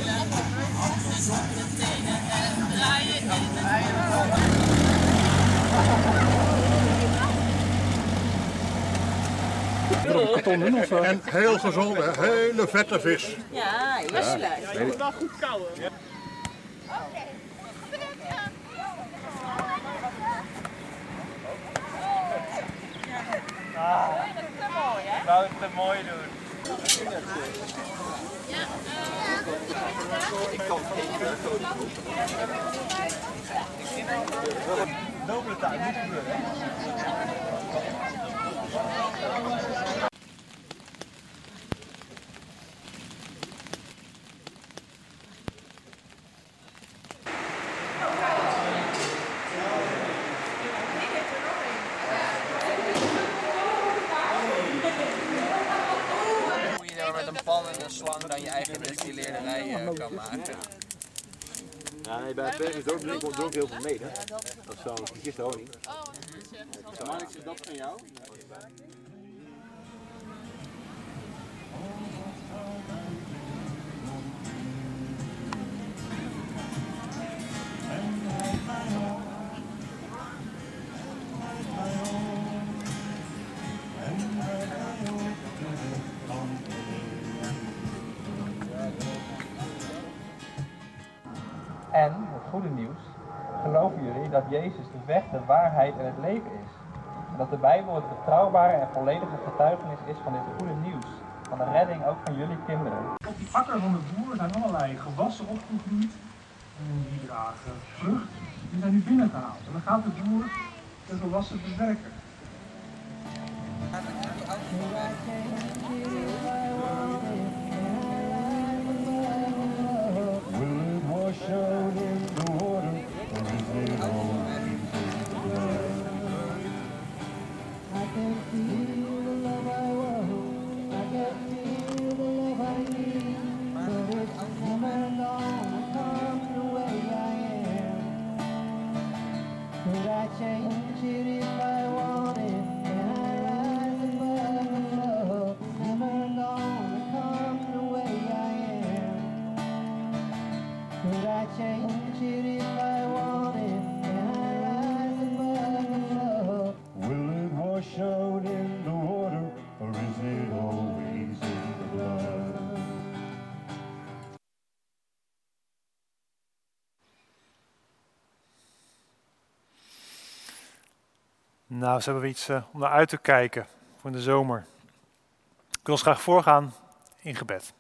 En heel gezond, hele vette vis. Ja, heel leuk. Je moet wel goed kouwen. Ja. Ik wou het te mooi doen. Dubbele tijd, niet gebeuren. kan maken. Ja, nee, bij het Bergendorp doe ik heel veel mee, hè. Dat is zo'n kist honing. Mark, is dat van jou? En, het goede nieuws, geloven jullie dat Jezus de weg, de waarheid en het leven is? En dat de Bijbel het betrouwbare en volledige getuigenis is van dit goede nieuws, van de redding ook van jullie kinderen. Op die akker van de boer zijn allerlei gewassen opgegroeid en die dragen vrucht. Die zijn nu binnengehaald en dan gaat de boer de gewassen bewerken. Nou, ze hebben we iets om naar uit te kijken voor de zomer. Ik wil ons graag voorgaan in gebed.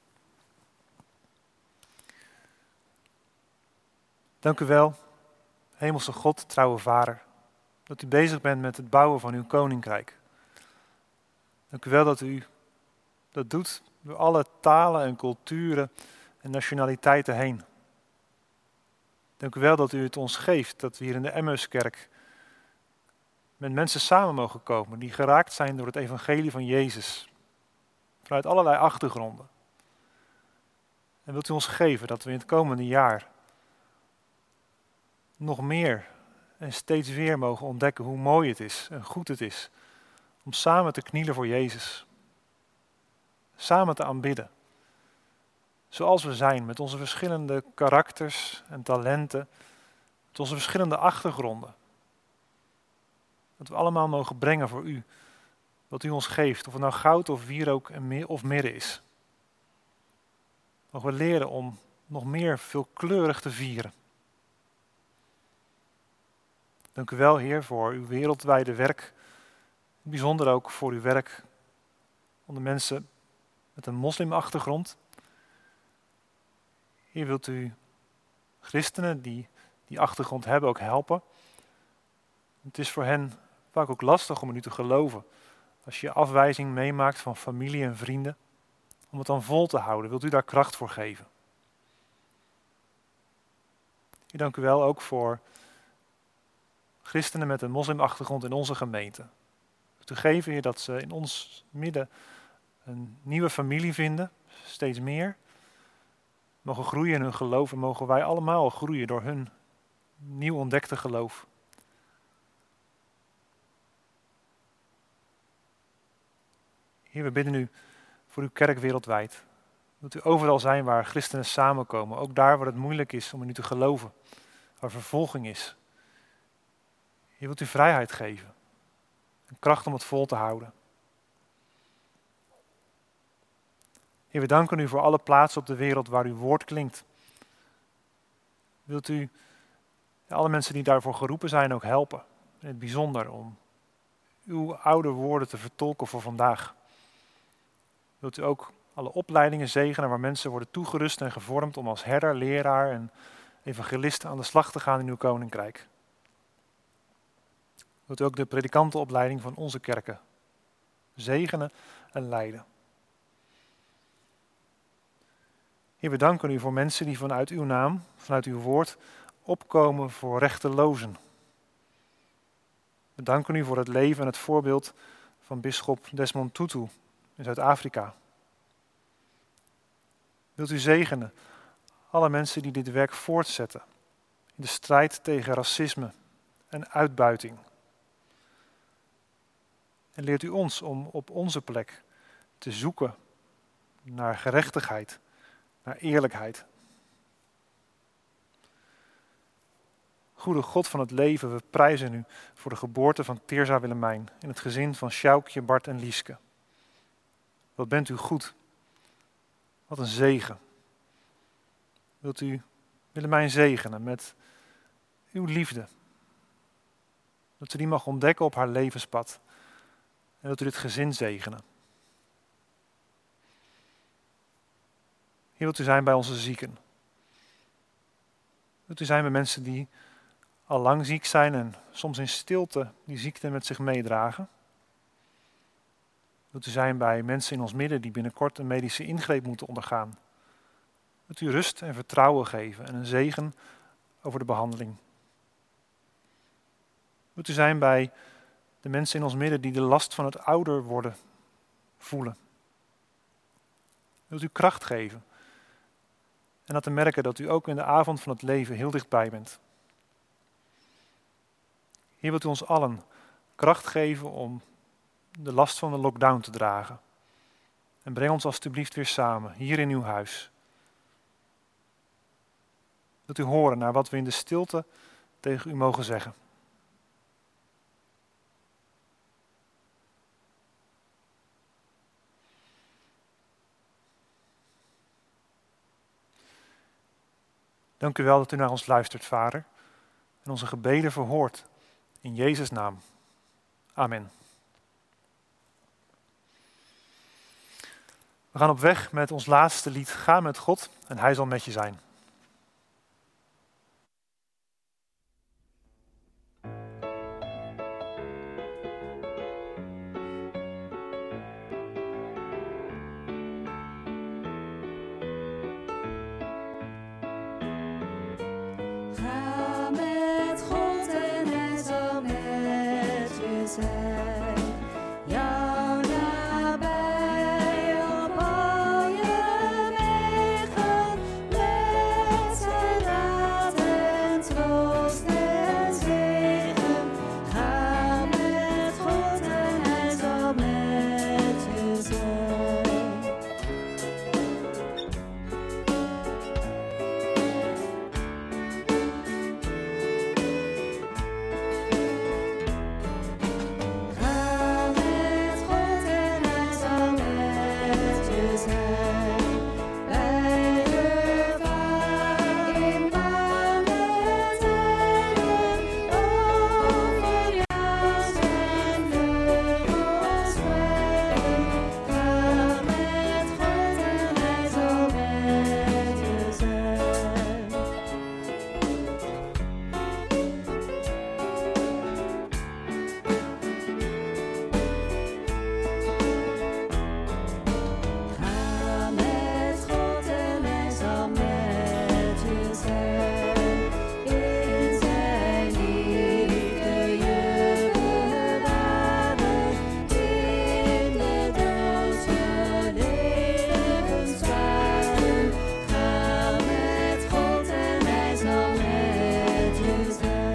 Dank u wel, Hemelse God, trouwe Vader, dat u bezig bent met het bouwen van uw koninkrijk. Dank u wel dat u dat doet door alle talen en culturen en nationaliteiten heen. Dank u wel dat u het ons geeft, dat we hier in de Emmauskerk met mensen samen mogen komen die geraakt zijn door het evangelie van Jezus. Vanuit allerlei achtergronden. En wilt u ons geven dat we in het komende jaar nog meer en steeds weer mogen ontdekken hoe mooi het is en goed het is om samen te knielen voor Jezus. Samen te aanbidden. Zoals we zijn, met onze verschillende karakters en talenten, met onze verschillende achtergronden. Dat we allemaal mogen brengen voor u, wat u ons geeft, of het nou goud of wierook of mirre is. Mogen we leren om nog meer veelkleurig te vieren. Dank u wel, Heer, voor uw wereldwijde werk. Bijzonder ook voor uw werk onder mensen met een moslimachtergrond. Heer, wilt u christenen die die achtergrond hebben ook helpen. Het is voor hen vaak ook lastig om in u te geloven. Als je afwijzing meemaakt van familie en vrienden, om het dan vol te houden, wilt u daar kracht voor geven. Ik dank u wel ook voor christenen met een moslimachtergrond in onze gemeente. Wilt u geven, Heer, dat ze in ons midden een nieuwe familie vinden, steeds meer. Mogen groeien in hun geloof en mogen wij allemaal groeien door hun nieuw ontdekte geloof. Heer, we bidden u voor uw kerk wereldwijd. Wilt u overal zijn waar christenen samenkomen, ook daar waar het moeilijk is om in u te geloven, waar vervolging is. Heer, wilt u vrijheid geven en kracht om het vol te houden. Heer, we danken u voor alle plaatsen op de wereld waar uw woord klinkt. Wilt u alle mensen die daarvoor geroepen zijn ook helpen, in het bijzonder om uw oude woorden te vertolken voor vandaag. Wilt u ook alle opleidingen zegenen waar mensen worden toegerust en gevormd om als herder, leraar en evangelist aan de slag te gaan in uw koninkrijk. Wilt u ook de predikantenopleiding van onze kerken zegenen en leiden. Heer, we danken u voor mensen die vanuit uw naam, vanuit uw woord, opkomen voor rechtelozen. We danken u voor het leven en het voorbeeld van bisschop Desmond Tutu in Zuid-Afrika. Wilt u zegenen alle mensen die dit werk voortzetten in de strijd tegen racisme en uitbuiting. En leert u ons om op onze plek te zoeken naar gerechtigheid, naar eerlijkheid. Goede God van het leven, we prijzen u voor de geboorte van Teerza Willemijn in het gezin van Sjoukje, Bart en Lieske. Wat bent u goed. Wat een zegen. Wilt u Willemijn zegenen met uw liefde. Dat u die mag ontdekken op haar levenspad. En dat u dit gezin zegenen. Hier wilt u zijn bij onze zieken. Wilt u zijn bij mensen die al lang ziek zijn en soms in stilte die ziekte met zich meedragen. Wilt u zijn bij mensen in ons midden die binnenkort een medische ingreep moeten ondergaan. Wilt u rust en vertrouwen geven en een zegen over de behandeling. Wilt u zijn bij de mensen in ons midden die de last van het ouder worden voelen. Wilt u kracht geven en laten merken dat u ook in de avond van het leven heel dichtbij bent. Hier wilt u ons allen kracht geven om de last van de lockdown te dragen. En breng ons alstublieft weer samen, hier in uw huis. Wilt u horen naar wat we in de stilte tegen u mogen zeggen. Dank u wel dat u naar ons luistert, Vader, en onze gebeden verhoort. In Jezus' naam. Amen. We gaan op weg met ons laatste lied, Ga met God en Hij zal met je zijn. Ga met God en Hij zal met je zijn. Jou nabij op al je wegen, met zijn raad en troost en zegen. Ga met God en Hij zal met je zijn. Ga met God en Hij zal met je zijn. Bij gevaar in bange tijden, over jou zijn vleugels spreiden. Ga met God en Hij zal met je zijn. Ga met God en Hij zal met je zijn. In zijn liefde je bewaren. In de dood je leven sparen. Ga met God en Hij zal met je zijn.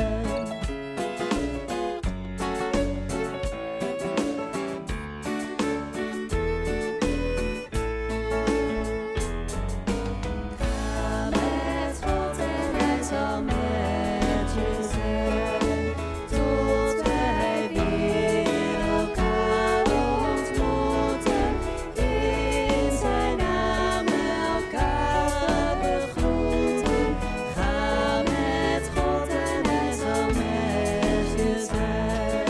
Ga met God en Hij zal met je zijn, tot wij weer elkaar ontmoeten, in zijn naam elkaar begroeten. Ga met God en Hij zal met je zijn.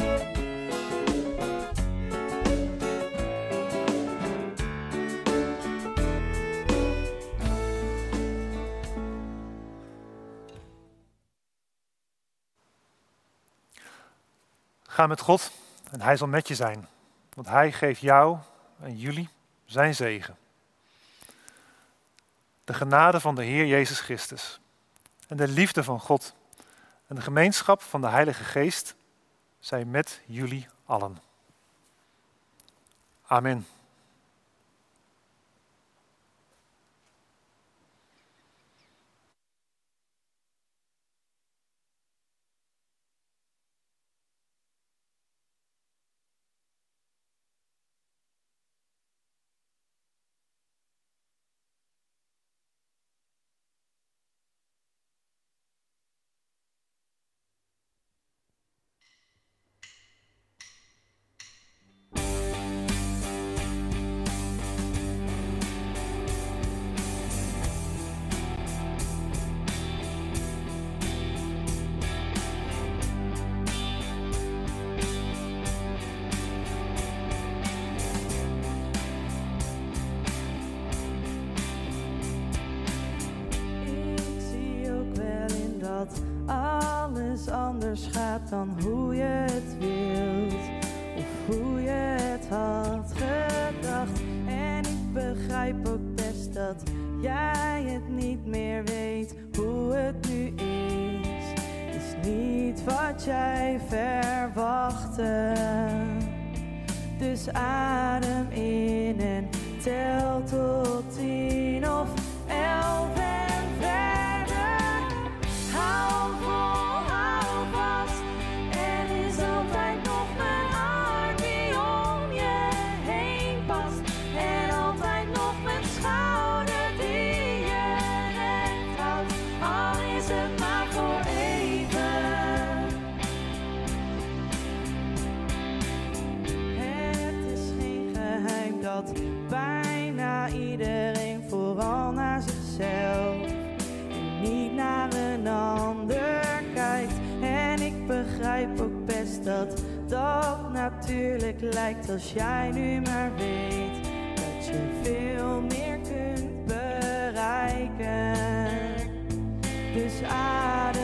Ga met God en Hij zal met je zijn, want Hij geeft jou en jullie zijn zegen. De genade van de Heer Jezus Christus en de liefde van God en de gemeenschap van de Heilige Geest zij met jullie allen. Amen. anders gaat dan hoe je het wilt of hoe je het had gedacht. En ik begrijp ook best dat jij het niet meer weet hoe het nu is niet wat jij verwachtte. Dus adem in en tel tot 10 of 11 en verder. Hou vol, hou vast. Er is altijd nog een arm die om je heen past. En altijd nog mijn schouder die je recht houdt. Al is het maar voor even. Het is geen geheim dat bijna iedereen vooral naar zichzelf en niet naar een ander kijkt. En ik begrijp ook best dat dat natuurlijk lijkt als jij nu maar weet dat je veel meer kunt bereiken. Dus adem